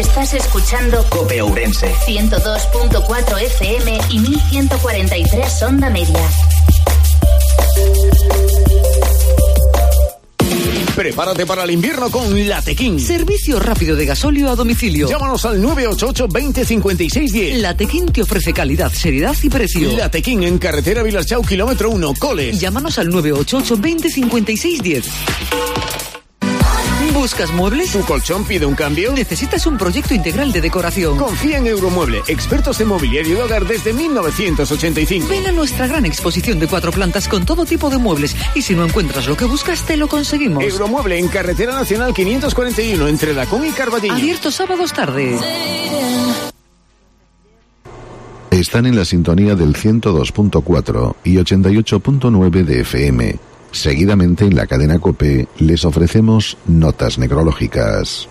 Estás escuchando COPE Ourense 102.4 FM y 1143 onda media. Prepárate para el invierno con Latequín. Servicio rápido de gasóleo a domicilio. Llámanos al 988 20 56 10. Latequín te ofrece calidad, seriedad y precio. Latequín en carretera Vilarchau, kilómetro 1, Coles. Llámanos al 988 20 56 10. ¿Buscas muebles? ¿Tu colchón pide un cambio? ¿Necesitas un proyecto integral de decoración? Confía en Euromueble, expertos en mobiliario de hogar desde 1985. Ven a nuestra gran exposición de 4 plantas con todo tipo de muebles. Y si no encuentras lo que buscas, te lo conseguimos. Euromueble en carretera nacional 541 entre Dacón y Carballiño. Abierto sábados tarde. Están en la sintonía del 102.4 y 88.9 de FM. Seguidamente en la cadena COPE les ofrecemos notas necrológicas.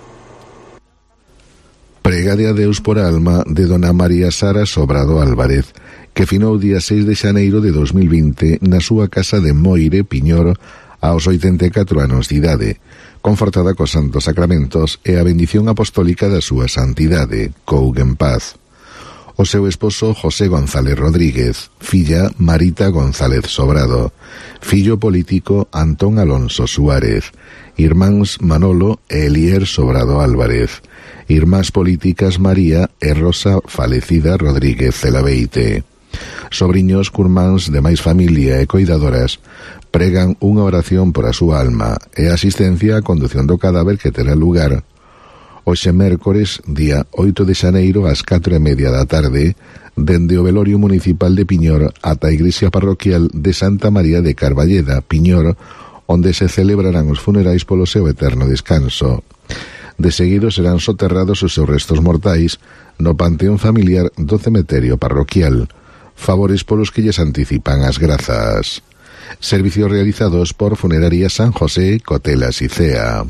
Pregade a Deus por a alma de dona María Sara Sobrado Álvarez, que finou o día 6 de xaneiro de 2020 na súa casa de Moire, Piñor, aos 84 anos de idade, confortada cos santos sacramentos e a bendición apostólica da súa santidade, cougue en paz. O seu esposo José González Rodríguez, filla Marita González Sobrado, fillo político Antón Alonso Suárez, irmáns Manolo e Elier Sobrado Álvarez, irmás políticas María e Rosa Falecida Rodríguez Celabeite. Sobriños curmáns de máis familia e coidadoras pregan unha oración por a súa alma e asistencia á condución do cadáver que terá lugar hoxe mércores, día 8 de xaneiro, ás 4:30 da tarde, dende o velorio municipal de Piñor ata a igrexa parroquial de Santa María de Carballeda, Piñor, onde se celebrarán os funerais polo seu eterno descanso. De seguido serán soterrados os seus restos mortais no panteón familiar do cemiterio parroquial, favores polos que lles anticipan as grazas. Servicios realizados por Funeraria San José, Cotelas y Cea.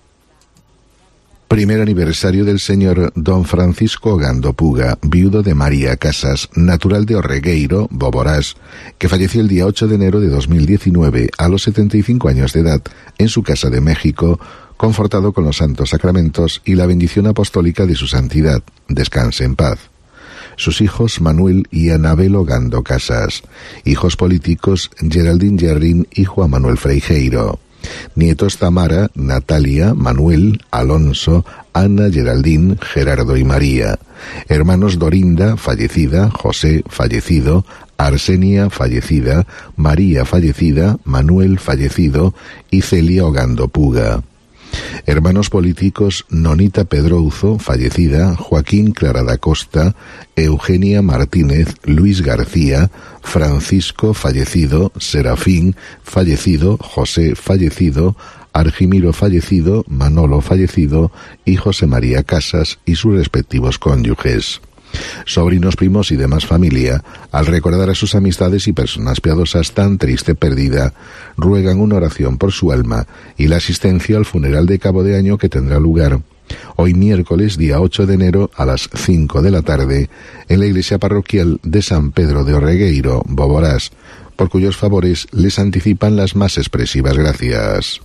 Primer aniversario del señor don Francisco Gando Puga, viudo de María Casas, natural de Orregueiro, Boborás, que falleció el día 8 de enero de 2019 a los 75 años de edad en su casa de México, confortado con los santos sacramentos y la bendición apostólica de su santidad. Descanse en paz. Sus hijos Manuel y Anabelo Gando Casas, hijos políticos Geraldín Yerrín y Juan Manuel Freijeiro. Nietos Tamara, Natalia, Manuel, Alonso, Ana, Geraldín, Gerardo y María. Hermanos Dorinda, fallecida, José, fallecido, Arsenia, fallecida, María, fallecida, Manuel, fallecido y Celia Ogando Puga. Hermanos políticos Nonita Pedrouzo, fallecida, Joaquín Clara da Costa, Eugenia Martínez, Luis García, Francisco, fallecido, Serafín, fallecido, José, fallecido, Argimiro, fallecido, Manolo, fallecido y José María Casas y sus respectivos cónyuges. Sobrinos, primos y demás familia, al recordar a sus amistades y personas piadosas tan triste pérdida, ruegan una oración por su alma y la asistencia al funeral de cabo de año que tendrá lugar hoy miércoles, día 8 de enero, a las 5 de la tarde, en la iglesia parroquial de San Pedro de Orregueiro, Boborás, por cuyos favores les anticipan las más expresivas gracias.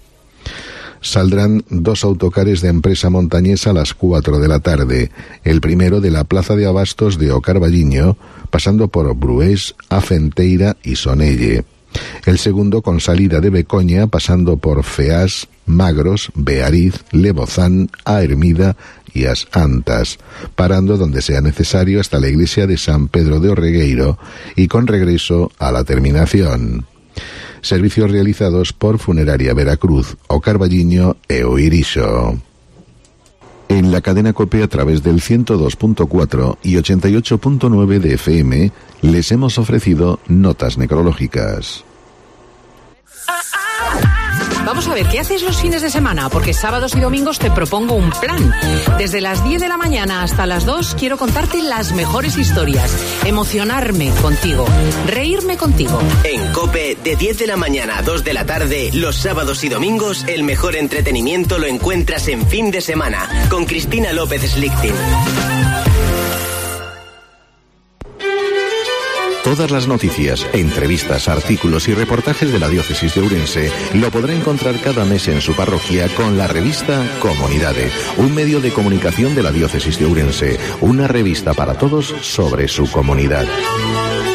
Saldrán 2 autocares de empresa montañesa a las 4 de la tarde, el primero de la Plaza de Abastos de O Carballiño, pasando por Brués, Afenteira y Sonelle. El segundo con salida de Becoña, pasando por Feás, Magros, Beariz, Lebozán, A Hermida y As Antas, parando donde sea necesario hasta la iglesia de San Pedro de Orregueiro y con regreso a la terminación. Servicios realizados por Funeraria Veracruz, O Carballiño e O Irixo. En la cadena COPE a través del 102.4 y 88.9 de FM les hemos ofrecido notas necrológicas. Vamos a ver, ¿qué haces los fines de semana? Porque sábados y domingos te propongo un plan. Desde las 10 de la mañana hasta las 2 quiero contarte las mejores historias, emocionarme contigo, reírme contigo. En COPE, de 10 de la mañana a 2 de la tarde, los sábados y domingos, el mejor entretenimiento lo encuentras en Fin de Semana, con Cristina López Slichting. Todas las noticias, entrevistas, artículos y reportajes de la Diócesis de Ourense lo podrá encontrar cada mes en su parroquia con la revista Comunidade, un medio de comunicación de la Diócesis de Ourense, una revista para todos sobre su comunidad.